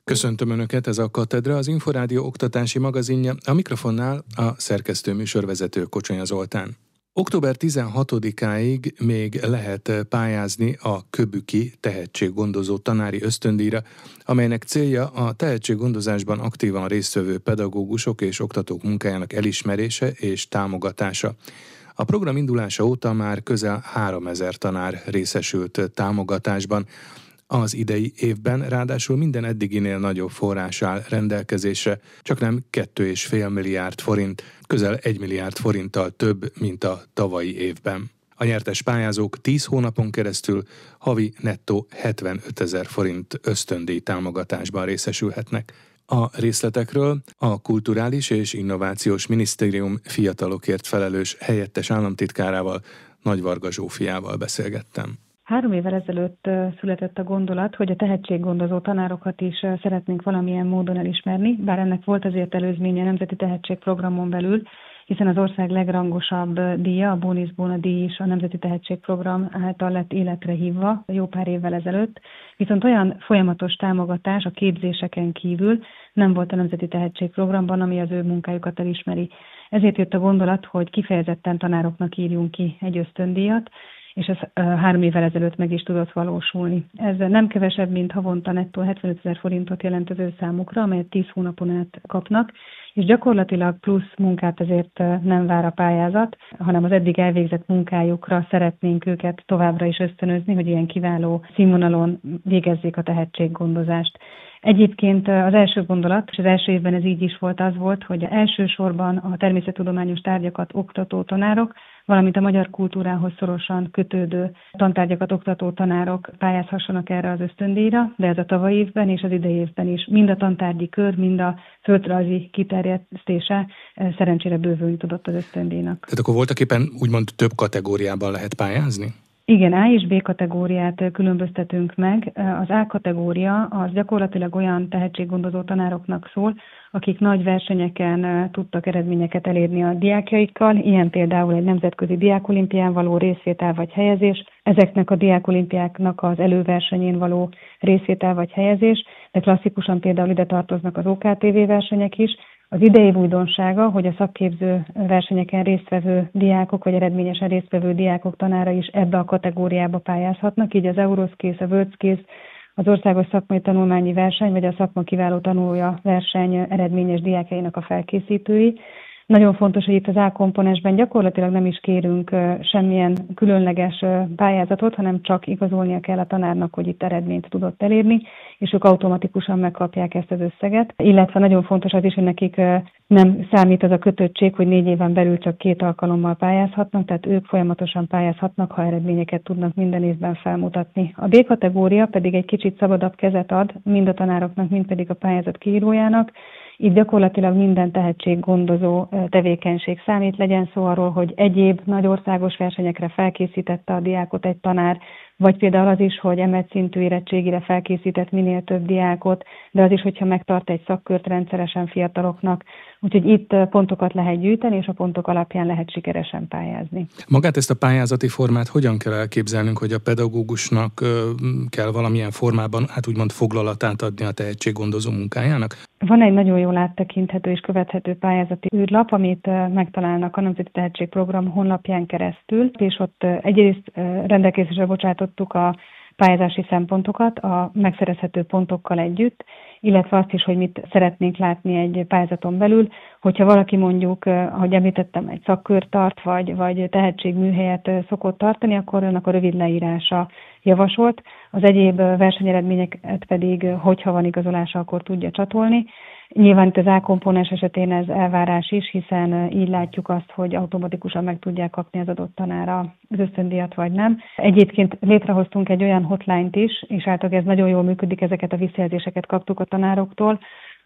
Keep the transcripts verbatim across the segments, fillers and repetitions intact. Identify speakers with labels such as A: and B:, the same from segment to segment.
A: Köszöntöm Önöket, ez a Katedra, az Inforádió oktatási magazinja, a mikrofonnál a szerkesztő műsorvezető Kocsonya Zoltán. október tizenhatodikáig még lehet pályázni a Köbüki tehetséggondozó tanári ösztöndíjra, amelynek célja a tehetséggondozásban aktívan résztvevő pedagógusok és oktatók munkájának elismerése és támogatása. A program indulása óta már közel háromezer tanár részesült támogatásban. Az idei évben ráadásul minden eddiginél nagyobb forrás áll rendelkezésre, csaknem két és fél milliárd forint, közel egy milliárd forinttal több, mint a tavalyi évben. A nyertes pályázók tíz hónapon keresztül havi nettó hetvenötezer forint ösztöndíj támogatásban részesülhetnek. A részletekről a Kulturális és Innovációs Minisztérium fiatalokért felelős helyettes államtitkárával, Nagy Varga Zsófiával beszélgettem.
B: Három évvel ezelőtt született a gondolat, hogy a tehetséggondozó tanárokat is szeretnénk valamilyen módon elismerni, bár ennek volt azért előzménye a Nemzeti Tehetségprogramon belül, hiszen az ország legrangosabb díja, a Bónusz Bóna díj is a Nemzeti Tehetségprogram által lett életre hívva jó pár évvel ezelőtt, viszont olyan folyamatos támogatás a képzéseken kívül nem volt a Nemzeti Tehetségprogramban, ami az ő munkájukat elismeri. Ezért jött a gondolat, hogy kifejezetten tanároknak írjunk ki egy ösztöndíjat, és ez három évvel ezelőtt meg is tudott valósulni. Ez nem kevesebb, mint havonta nettó hetvenötezer forintot jelent az ő számukra, amelyet tíz hónapon át kapnak, és gyakorlatilag plusz munkát ezért nem vár a pályázat, hanem az eddig elvégzett munkájukra szeretnénk őket továbbra is ösztönözni, hogy ilyen kiváló színvonalon végezzék a tehetséggondozást. Egyébként az első gondolat, és az első évben ez így is volt, az volt, hogy elsősorban a természettudományos tárgyakat oktató tanárok, valamint a magyar kultúrához szorosan kötődő tantárgyakat oktató tanárok pályázhassanak erre az ösztöndíjra, de ez a tavalyi évben és az idei évben is mind a tantárgyi kör, mind a földrajzi kiterjesztése szerencsére bővülni tudott az ösztöndíjnak.
A: Tehát akkor voltak éppen úgymond több kategóriában lehet pályázni?
B: Igen, A és B kategóriát különböztetünk meg. Az A kategória az gyakorlatilag olyan tehetséggondozó tanároknak szól, akik nagy versenyeken tudtak eredményeket elérni a diákjaikkal, ilyen például egy nemzetközi diákolimpián való részvétel vagy helyezés, ezeknek a diákolimpiáknak az előversenyén való részvétel vagy helyezés, de klasszikusan például ide tartoznak az o ká té vé versenyek is. Az idei újdonsága, hogy a szakképző versenyeken résztvevő diákok, vagy eredményesen résztvevő diákok tanára is ebbe a kategóriába pályázhatnak, így az Euroskills, a WorldSkills, az országos szakmai tanulmányi verseny, vagy a szakma kiváló tanulója verseny eredményes diákjainak a felkészítői. Nagyon fontos, hogy itt az A komponensben gyakorlatilag nem is kérünk semmilyen különleges pályázatot, hanem csak igazolnia kell a tanárnak, hogy itt eredményt tudott elérni, és ők automatikusan megkapják ezt az összeget. Illetve nagyon fontos az is, hogy nekik nem számít az a kötöttség, hogy négy éven belül csak két alkalommal pályázhatnak, tehát ők folyamatosan pályázhatnak, ha eredményeket tudnak minden évben felmutatni. A B kategória pedig egy kicsit szabadabb kezet ad mind a tanároknak, mind pedig a pályázat kiírójának. Itt gyakorlatilag minden tehetséggondozó tevékenység számít, legyen szó arról, hogy egyéb nagy országos versenyekre felkészítette a diákot egy tanár, vagy például az is, hogy emelt szintű érettségire felkészített minél több diákot, de az is, hogyha megtart egy szakkört rendszeresen fiataloknak. Úgyhogy itt pontokat lehet gyűjteni, és a pontok alapján lehet sikeresen pályázni.
A: Magát ezt a pályázati formát hogyan kell elképzelnünk, hogy a pedagógusnak kell valamilyen formában, hát úgymond foglalatát adni a tehetséggondozó munkájának?
B: Van egy nagyon jól áttekinthető és követhető pályázati űrlap, amit megtalálnak a Nemzeti Tehetségprogram honlapján keresztül, és ott egyrészt rendelkezésre bocsátottuk a pályázási szempontokat a megszerezhető pontokkal együtt, illetve azt is, hogy mit szeretnénk látni egy pályázaton belül, hogyha valaki mondjuk, ahogy említettem, egy szakkört tart, vagy, vagy tehetségműhelyet szokott tartani, akkor annak a rövid leírása javasolt. Az egyéb versenyeredményeket pedig, hogyha van igazolása, akkor tudja csatolni. Nyilván itt az A komponens esetén ez elvárás is, hiszen így látjuk azt, hogy automatikusan meg tudják kapni az adott tanára az ösztöndíjat, vagy nem. Egyébként létrehoztunk egy olyan hotline-t is, és általában ez nagyon jól működik, ezeket a visszajelzéseket kaptuk a tanároktól,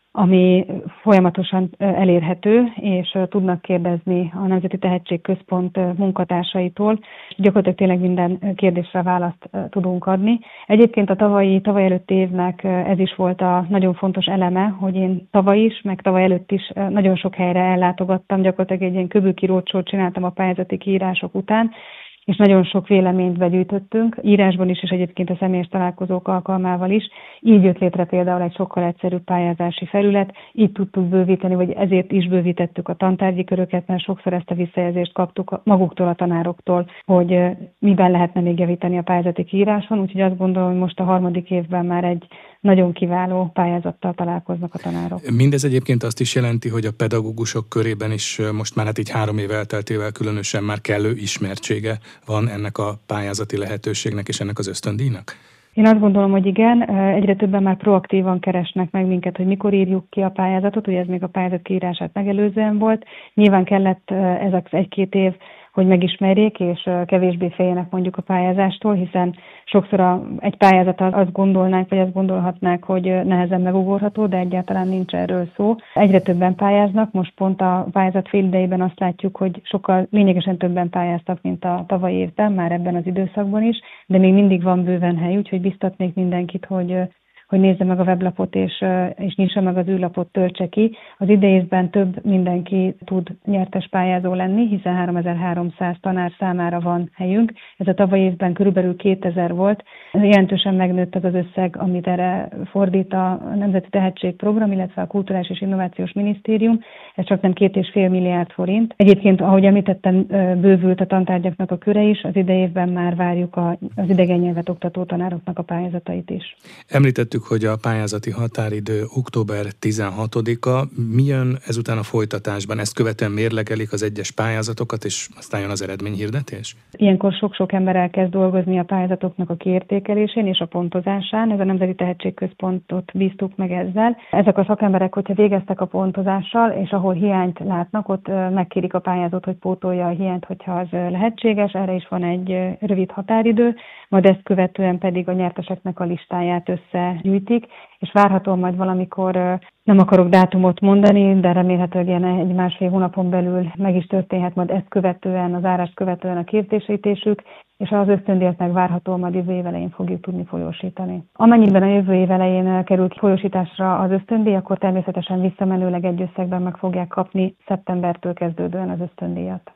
B: ami folyamatosan elérhető, és tudnak kérdezni a Nemzeti Tehetségközpont munkatársaitól. Gyakorlatilag tényleg minden kérdésre választ tudunk adni. Egyébként a tavalyi, tavaly előtti évnek ez is volt a nagyon fontos eleme, hogy én tavaly is, meg tavaly előtt is nagyon sok helyre ellátogattam, gyakorlatilag egy ilyen köbülki roadshow-t csináltam a pályázati kiírások után, és nagyon sok véleményt begyűjtöttünk, írásban is, és egyébként a személyes találkozók alkalmával is. Így jött létre például egy sokkal egyszerűbb pályázási felület, így tudtuk bővíteni, vagy ezért is bővítettük a tantárgyi köröket, mert sokszor ezt a visszajelzést kaptuk maguktól, a tanároktól, hogy miben lehetne még javítani a pályázati kiíráson, úgyhogy azt gondolom, hogy most a harmadik évben már egy nagyon kiváló pályázattal találkoznak a tanárok.
A: Mindez egyébként azt is jelenti, hogy a pedagógusok körében is most már hát így három év elteltével különösen már kellő ismertsége van ennek a pályázati lehetőségnek és ennek az ösztöndíjnak?
B: Én azt gondolom, hogy igen, egyre többen már proaktívan keresnek meg minket, hogy mikor írjuk ki a pályázatot, ugye ez még a pályázat kiírását megelőzően volt. Nyilván kellett ezek egy-két év, hogy megismerjék, és kevésbé féljenek mondjuk a pályázástól, hiszen sokszor a, egy pályázat azt gondolnánk, vagy azt gondolhatnák, hogy nehezen megugorható, de egyáltalán nincs erről szó. Egyre többen pályáznak, most pont a pályázat fél idejében azt látjuk, hogy sokkal lényegesen többen pályáztak, mint a tavalyi évben, már ebben az időszakban is, de még mindig van bőven hely, úgyhogy biztatnék mindenkit, hogy hogy nézze meg a weblapot, és, és nyissa meg az űrlapot, töltse ki. Az idejében több mindenki tud nyertes pályázó lenni, hiszen háromezer-háromszáz tanár számára van helyünk. Ez a tavalyi évben körülbelül kétezer volt. Jelentősen megnőtt az az összeg, amit erre fordít a Nemzeti Tehetségprogram, illetve a Kulturális és Innovációs Minisztérium. Ez csak nem két és fél milliárd forint. Egyébként, ahogy említettem, bővült a tantárgyaknak a köre is. Az idejében már várjuk a, az idegen nyelvet oktató tanároknak a pályázatait is.
A: Említettük, hogy a pályázati határidő október tizenhatodika. Mi jön ezután a folytatásban? Ezt követően mérlegelik az egyes pályázatokat, és aztán jön az eredményhirdetés?
B: Ilyenkor sok-sok ember elkezd dolgozni a pályázatoknak a kiértékelésén és a pontozásán. Ez a Nemzeti Tehetségközpontot bíztuk meg ezzel. Ezek a szakemberek, hogyha végeztek a pontozással, és ahol hiányt látnak, ott megkérik a pályázót, hogy pótolja a hiányt, hogyha az lehetséges. Erre is van egy rövid határidő, majd ezt követően pedig a nyerteseknek a listáját összegyűjtik, és várhatóan majd valamikor, nem akarok dátumot mondani, de remélhetőleg ilyen egy másfél hónapon belül meg is történhet majd ezt követően, az árást követően a képzésítésük, és az ösztöndíjat meg várhatóan majd jövő év elején fogjuk tudni folyósítani. Amennyiben a jövő év elején kerül ki folyósításra az ösztöndíj, akkor természetesen visszamenőleg egy összegben meg fogják kapni szeptembertől kezdődően az ösztöndíjat.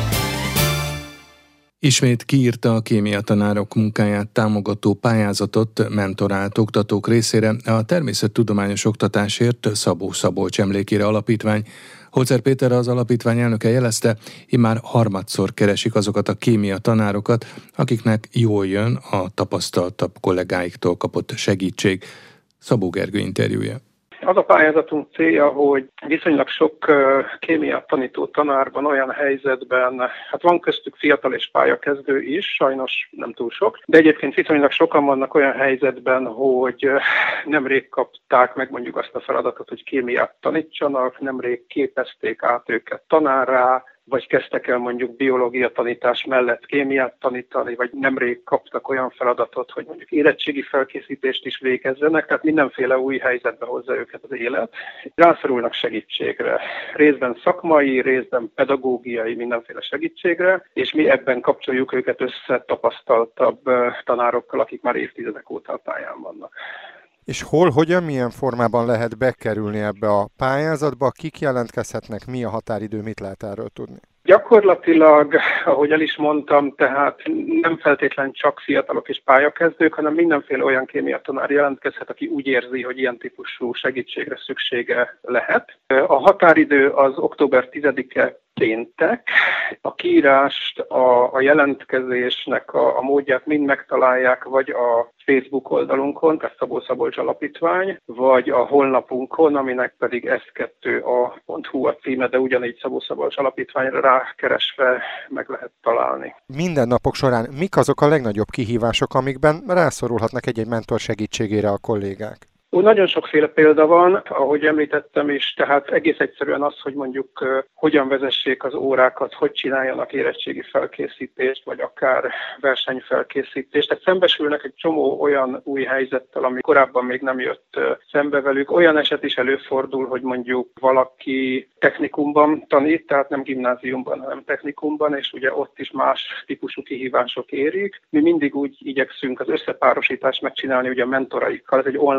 A: Ismét kiírta a kémiatanárok munkáját támogató pályázatot mentorált oktatók részére a Természettudományos Oktatásért Szabó Szabolcs Emlékére Alapítvány. Holzer Péter, az alapítvány elnöke jelezte, immár harmadszor keresik azokat a kémiatanárokat, akiknek jól jön a tapasztaltabb kollégáiktól kapott segítség. Szabó Gergő interjúja.
C: Az a pályázatunk célja, hogy viszonylag sok kémia tanító tanárban olyan helyzetben, hát van köztük fiatal és pályakezdő is, sajnos nem túl sok, de egyébként viszonylag sokan vannak olyan helyzetben, hogy nemrég kapták meg mondjuk azt a feladatot, hogy kémiát tanítsanak, nemrég képezték át őket tanárrá, vagy kezdtek el mondjuk biológia tanítás mellett kémiát tanítani, vagy nemrég kaptak olyan feladatot, hogy mondjuk érettségi felkészítést is végezzenek, tehát mindenféle új helyzetbe hozza őket az élet. Rászorulnak segítségre, részben szakmai, részben pedagógiai, mindenféle segítségre, és mi ebben kapcsoljuk őket össze tapasztaltabb tanárokkal, akik már évtizedek óta a pályán vannak.
D: És hol, hogyan, milyen formában lehet bekerülni ebbe a pályázatba, kik jelentkezhetnek, mi a határidő, mit lehet erről tudni?
C: Gyakorlatilag, ahogy el is mondtam, tehát nem feltétlen csak fiatalok és pályakezdők, hanem mindenféle olyan kémiatanár jelentkezhet, aki úgy érzi, hogy ilyen típusú segítségre szüksége lehet. A határidő az október tizedike péntek. A kiírást, a, a jelentkezésnek a, a módját mind megtalálják, vagy a Facebook oldalunkon, tehát Szabó Szabolcs Alapítvány, vagy a honlapunkon, aminek pedig es kettő a pont hu a címe, de ugyanígy Szabó Szabolcs Alapítványra rákeresve meg lehet találni.
D: Minden napok során mik azok a legnagyobb kihívások, amikben rászorulhatnak egy-egy mentor segítségére a kollégák?
C: Úgy nagyon sokféle példa van, ahogy említettem is, tehát egész egyszerűen az, hogy mondjuk uh, hogyan vezessék az órákat, hogy csináljanak érettségi felkészítést, vagy akár versenyfelkészítést. Tehát szembesülnek egy csomó olyan új helyzettel, ami korábban még nem jött uh, szembe velük. Olyan eset is előfordul, hogy mondjuk valaki technikumban tanít, tehát nem gimnáziumban, hanem technikumban, és ugye ott is más típusú kihívások érik. Mi mindig úgy igyekszünk az összepárosítást megcsinálni ugye a mentoraikkal, ez egy online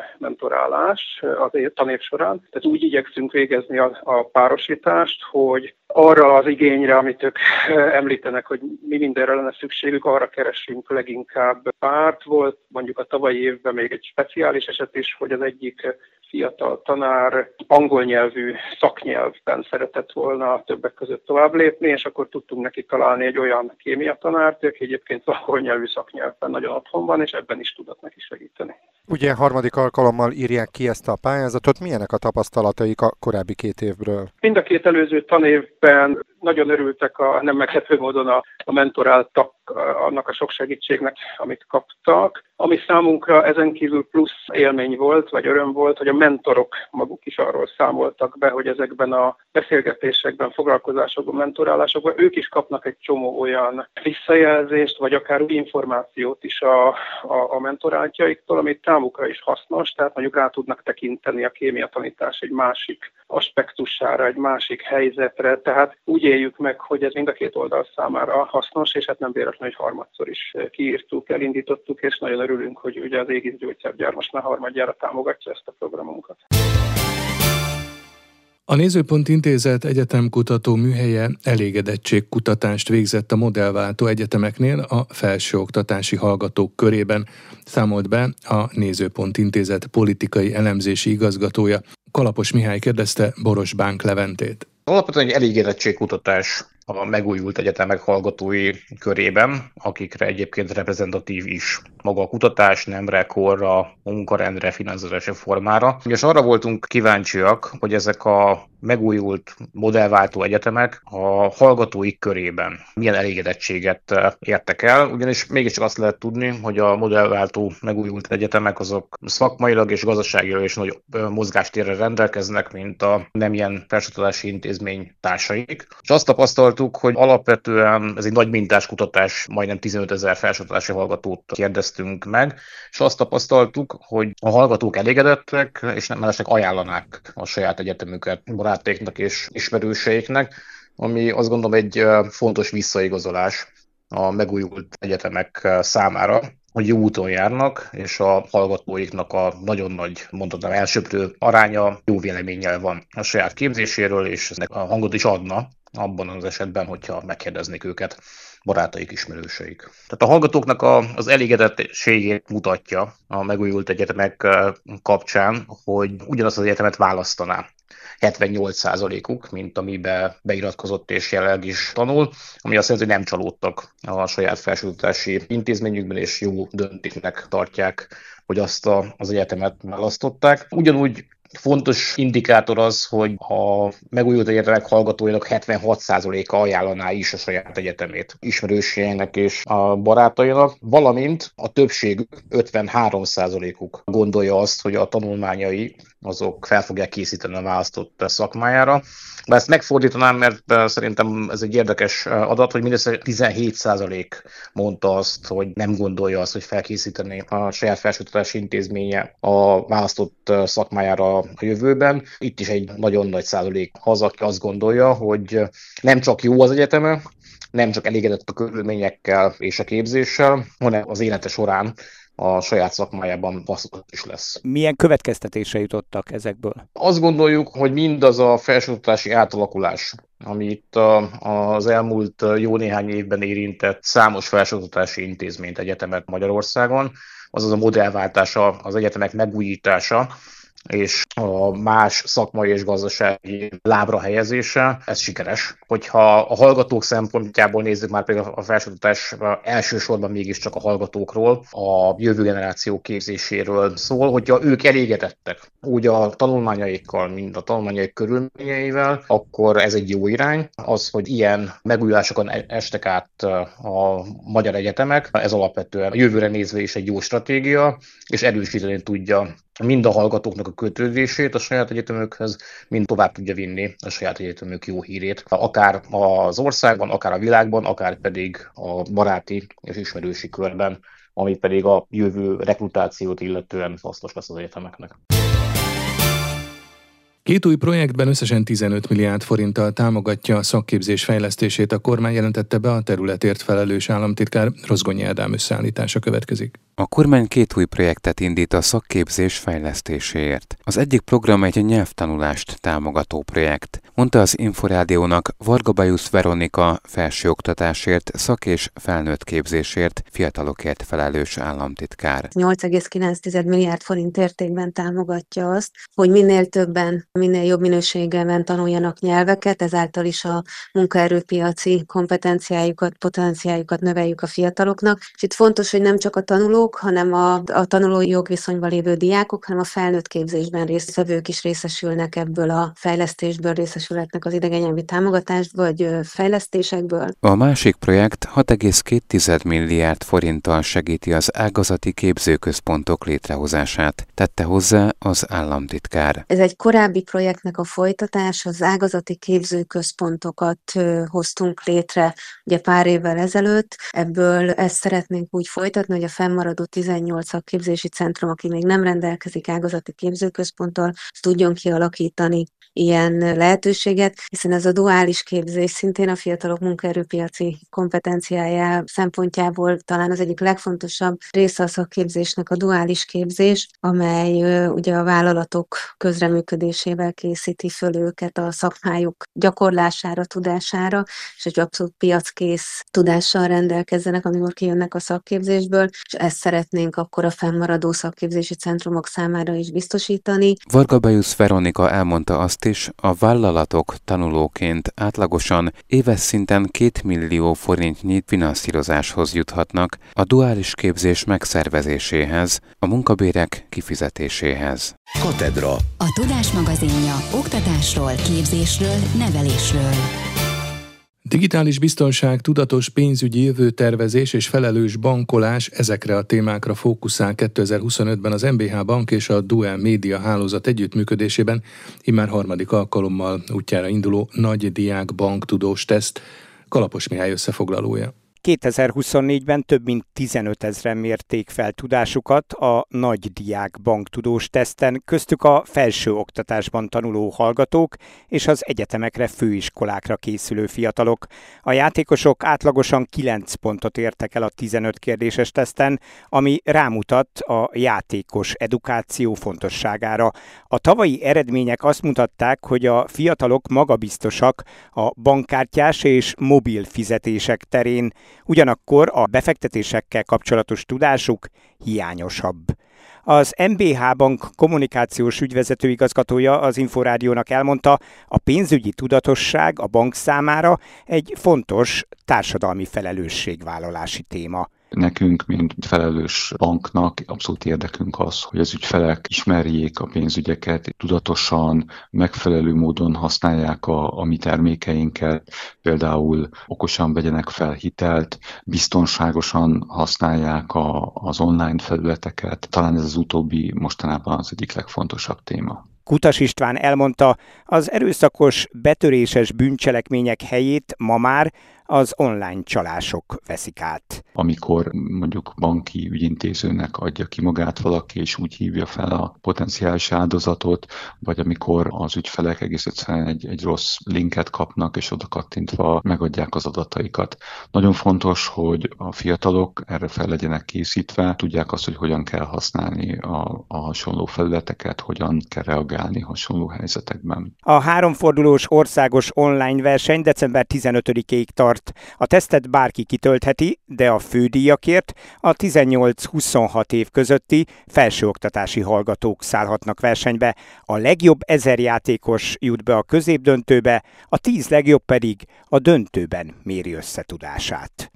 C: mentorálás az tanév során. Tehát úgy igyekszünk végezni a, a párosítást, hogy arra az igényre, amit ők említenek, hogy mi mindenre lenne szükségük, arra keresünk leginkább párt. Volt mondjuk a tavalyi évben még egy speciális eset is, hogy az egyik fiatal tanár angol nyelvű szaknyelvben szeretett volna többek között tovább lépni, és akkor tudtunk neki találni egy olyan kémia tanárt, aki egyébként angol nyelvű szaknyelvben nagyon otthon van, és ebben is tudott neki segíteni.
D: Ugye harmadik alkalommal írják ki ezt a pályázatot, milyenek a tapasztalataik a korábbi két évből?
C: Mind a két előző tanévben nagyon örültek a nem meglepő módon a, a mentoráltak annak a sok segítségnek, amit kaptak. Ami számunkra ezen kívül plusz élmény volt, vagy öröm volt, hogy a mentorok maguk is arról számoltak be, hogy ezekben a beszélgetésekben, foglalkozásokban, mentorálásokban ők is kapnak egy csomó olyan visszajelzést, vagy akár új információt is a, a, a mentoráltjaiktól, amit számukra is hasznos, tehát mondjuk rá tudnak tekinteni a kémiatanítás egy másik aspektusára, egy másik helyzetre, tehát úgy éljük meg, hogy ez mind a két oldal számára hasznos, és hát nem véletlenül, hogy harmadszor is kiírtuk, elindítottuk, és nagyon örülünk, hogy ugye az Aegis Gyógyszergyár most már harmadjára támogatja ezt a programunkat.
A: A Nézőpont Intézet egyetemkutató műhelye elégedettségkutatást végzett a modellváltó egyetemeknél a felsőoktatási hallgatók körében, számolt be a Nézőpont Intézet politikai elemzési igazgatója. Kalapos Mihály kérdezte Boros Bánk Leventét.
E: Alapvetően egy elégedettségkutatás a megújult egyetemek hallgatói körében, akikre egyébként reprezentatív is maga a kutatás, nemre, korra, munkarendre, finanszírozási formára. És arra voltunk kíváncsiak, hogy ezek a megújult modellváltó egyetemek a hallgatóik körében milyen elégedettséget értek el, ugyanis mégiscsak azt lehet tudni, hogy a modellváltó megújult egyetemek azok szakmailag és gazdaságilag is nagy mozgástérrel rendelkeznek, mint a nem ilyen felsőoktatási intézmény társaik. És azt tapasztaltuk, hogy alapvetően ez egy nagy mintás kutatás, majdnem tizenöt ezer felsőoktatási hallgatót kérdeztünk meg, és azt tapasztaltuk, hogy a hallgatók elégedettek, és nem mellesleg ajánlanák a saját egyetemüket barátaiknak és ismerőseiknek, ami azt gondolom egy fontos visszaigazolás a megújult egyetemek számára, hogy jó úton járnak, és a hallgatóiknak a nagyon nagy, mondhatnám, elsöprő aránya jó véleménnyel van a saját képzéséről, és ennek a hangot is adna abban az esetben, hogyha megkérdeznék őket barátaik, ismerőseik. Tehát a hallgatóknak a, az elégedettségét mutatja a megújult egyetemek kapcsán, hogy ugyanazt az egyetemet választaná hetvennyolc százalékuk, mint amiben beiratkozott és jelenleg is tanul, ami azt jelenti, hogy nem csalódtak a saját felsőoktatási intézményükben, és jó döntésnek tartják, hogy azt a, az egyetemet választották. Ugyanúgy fontos indikátor az, hogy a megújult egyetemek hallgatóinak hetvenhat százaléka ajánlaná is a saját egyetemét ismerőseinek és a barátainak, valamint a többségük, ötvenhárom százalékuk gondolja azt, hogy a tanulmányai azok fel fogják készíteni a választott szakmájára. De ezt megfordítanám, mert szerintem ez egy érdekes adat, hogy mindössze tizenhét százalék mondta azt, hogy nem gondolja azt, hogy felkészíteni a saját felsőoktatási intézménye a választott szakmájára a jövőben. Itt is egy nagyon nagy százalék az, aki azt gondolja, hogy nem csak jó az egyeteme, nem csak elégedett a körülményekkel és a képzéssel, hanem az élete során a saját szakmájában hasznos is lesz.
F: Milyen következtetésre jutottak ezekből?
E: Azt gondoljuk, hogy mindaz a felsőoktatási átalakulás, ami itt a, az elmúlt jó néhány évben érintett számos felsőoktatási intézményt, egyetemet Magyarországon, azaz a modellváltása, az egyetemek megújítása, és a más szakmai és gazdasági lábra helyezése, ez sikeres. Hogyha a hallgatók szempontjából nézzük, már például a felsőoktatás elsősorban mégiscsak a hallgatókról, a jövő generáció képzéséről szól, hogyha ők elégedettek úgy a tanulmányaikkal, mint a tanulmányaik körülményeivel, akkor ez egy jó irány. Az, hogy ilyen megújulásokon estek át a magyar egyetemek, ez alapvetően a jövőre nézve is egy jó stratégia, és erősíteni tudja mind a hallgatóknak a kötődését a saját egyetemükhöz, mind tovább tudja vinni a saját egyetemük jó hírét, akár az országban, akár a világban, akár pedig a baráti és ismerősi körben, ami pedig a jövő rekrutációt illetően hasznos lesz az egyetemeknek.
A: Két új projektben összesen tizenöt milliárd forinttal támogatja a szakképzés fejlesztését a kormány, jelentette be a területért felelős államtitkár. Rozgonyi Ádám összeállítása következik.
G: A kormány két új projektet indít a szakképzés fejlesztéséért. Az egyik program egy nyelvtanulást támogató projekt, mondta az Inforádiónak Varga Bajusz Veronika felsőoktatásért, szak- és felnőtt képzésért, fiatalokért felelős államtitkár.
H: nyolc egész kilenc milliárd forint értékben támogatja azt, hogy minél többen, minél jobb minőségben tanuljanak nyelveket, ezáltal is a munkaerőpiaci kompetenciájukat, potenciájukat növeljük a fiataloknak. És itt fontos, hogy nem csak a tanulók, hanem a, a tanulói jogviszonyban lévő diákok, hanem a felnőtt képzésben résztvevők is részesülnek ebből a fejlesztésből, részesülhetnek az idegennyelvi támogatásból, vagy fejlesztésekből.
G: A másik projekt hat egész két milliárd forinttal segíti az ágazati képzőközpontok létrehozását, tette hozzá az államtitkár.
H: Ez egy korábbi projektnek a folytatás, az ágazati képzőközpontokat hoztunk létre ugye pár évvel ezelőtt, ebből ezt szeretnénk úgy folytatni, hogy a fennmaradó tizennyolc szakképzési centrum, aki még nem rendelkezik ágazati képzőközponttal, tudjon kialakítani ilyen lehetőséget, hiszen ez a duális képzés szintén a fiatalok munkaerőpiaci kompetenciája szempontjából talán az egyik legfontosabb része a szakképzésnek a duális képzés, amely ugye a vállalatok közreműködésével készíti föl őket a szakmájuk gyakorlására, tudására, és egy abszolút piackész tudással rendelkezzenek, amikor kijönnek a szakképzésből, és ezt szeretnénk akkor a fennmaradó szakképzési centrumok számára is biztosítani.
G: Varga Bajusz Veronika elmondta azt is, a vállalatok tanulóként átlagosan éves szinten két millió forintnyi finanszírozáshoz juthatnak a duális képzés megszervezéséhez, a munkabérek kifizetéséhez.
I: Katedra. A Tudás magazinja oktatásról, képzésről, nevelésről.
A: Digitális biztonság, tudatos pénzügyi jövőtervezés és felelős bankolás, ezekre a témákra fókuszál kétezer-huszonötben az em bé há Bank és a Duel Média hálózat együttműködésében immár harmadik alkalommal útjára induló nagy diák banktudós teszt. Kalapos Mihály összefoglalója.
F: kétezer-huszonnégyben több mint tizenötezren mérték fel tudásukat a nagy diák banktudós teszten, köztük a felsőoktatásban tanuló hallgatók és az egyetemekre, főiskolákra készülő fiatalok. A játékosok átlagosan kilenc pontot értek el a tizenöt kérdéses teszten, ami rámutat a játékos edukáció fontosságára. A tavalyi eredmények azt mutatták, hogy a fiatalok magabiztosak a bankkártyás és mobil fizetések terén, ugyanakkor a befektetésekkel kapcsolatos tudásuk hiányosabb. Az em bé há Bank kommunikációs ügyvezető igazgatója az Inforádiónak elmondta, a pénzügyi tudatosság a bank számára egy fontos társadalmi felelősségvállalási téma.
J: Nekünk, mint felelős banknak abszolút érdekünk az, hogy az ügyfelek ismerjék a pénzügyeket, tudatosan, megfelelő módon használják a, a mi termékeinket, például okosan vegyenek fel hitelt, biztonságosan használják a, az online felületeket. Talán ez az utóbbi mostanában az egyik legfontosabb téma.
F: Kutas István elmondta, az erőszakos, betöréses bűncselekmények helyét ma már az online csalások veszik át.
J: Amikor mondjuk banki ügyintézőnek adja ki magát valaki, és úgy hívja fel a potenciális áldozatot, vagy amikor az ügyfelek egész egyszerűen egy, egy rossz linket kapnak, és oda kattintva megadják az adataikat. Nagyon fontos, hogy a fiatalok erre fel legyenek készítve, tudják azt, hogy hogyan kell használni a, a hasonló felületeket, hogyan kell reagálni hasonló helyzetekben.
F: A háromfordulós országos online verseny december tizenötödikéig tart. A tesztet bárki kitöltheti, de a fődíjakért a tizennyolc-huszonhat év közötti felsőoktatási hallgatók szállhatnak versenybe. A legjobb ezer játékos jut be a középdöntőbe, a tíz legjobb pedig a döntőben méri össze tudását.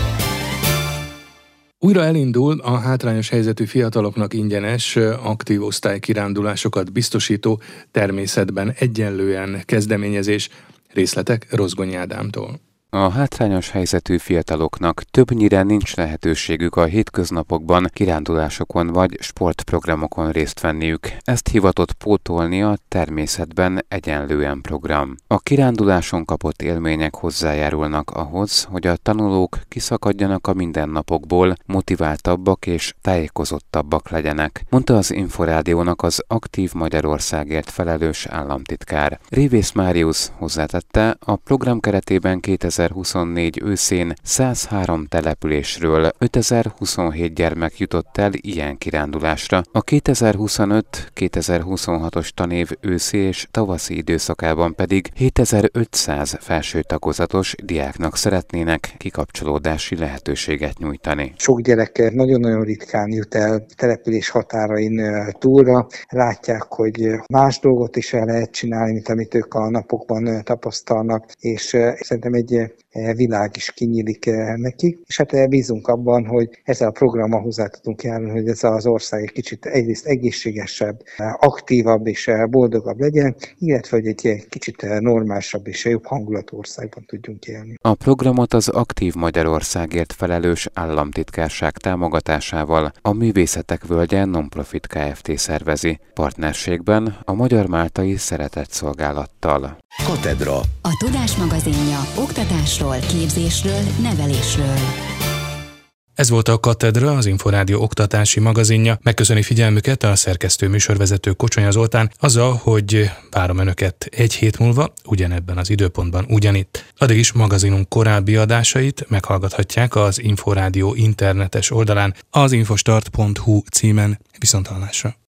A: Újra elindul a hátrányos helyzetű fiataloknak ingyenes, aktív osztálykirándulásokat biztosító természetben egyenlően kezdeményezés. Részletek Rozgonyi Ádámtól.
G: A hátrányos helyzetű fiataloknak többnyire nincs lehetőségük a hétköznapokban kirándulásokon vagy sportprogramokon részt venniük. Ezt hivatott pótolni a Természetben egyenlően program. A kiránduláson kapott élmények hozzájárulnak ahhoz, hogy a tanulók kiszakadjanak a mindennapokból, motiváltabbak és tájékozottabbak legyenek, mondta az Inforádiónak az Aktív Magyarországért felelős államtitkár. Révész Máriusz hozzátette, a program keretében kétezer-huszonnégy őszén százhárom településről ötezer-huszonhét gyermek jutott el ilyen kirándulásra. A kétezer-huszonöt kétezer-huszonhatos tanév őszi és tavaszi időszakában pedig hétezer-ötszáz felső tagozatos diáknak szeretnének kikapcsolódási lehetőséget nyújtani.
K: Sok gyerek nagyon-nagyon ritkán jut el település határain túlra. Látják, hogy más dolgot is el lehet csinálni, mint amit ők a napokban tapasztalnak, és szerintem egy világ is kinyílik nekik, és hát bízunk abban, hogy ezzel a programmal hozzá tudunk járulni, hogy ez az ország egy kicsit egyrészt egészségesebb, aktívabb és boldogabb legyen, illetve hogy egy kicsit normálisabb és jobb hangulatú országban tudjunk élni.
G: A programot az Aktív Magyarországért felelős államtitkárság támogatásával a Művészetek Völgye Non-Profit Kft. Szervezi, partnerségben a Magyar Máltai Szeretetszolgálattal.
I: Katedra. A Tudás magazinja oktatásról, képzésről, nevelésről.
A: Ez volt a Katedra, az Inforádió oktatási magazinja. Megköszöni figyelmüket a szerkesztő műsorvezető Kocsonya Zoltán, azzal, hogy várom Önöket egy hét múlva, ugyanebben az időpontban ugyanitt. Addig is magazinunk korábbi adásait meghallgathatják az Inforádió internetes oldalán, az infostart pont hu címen. Viszonthallásra.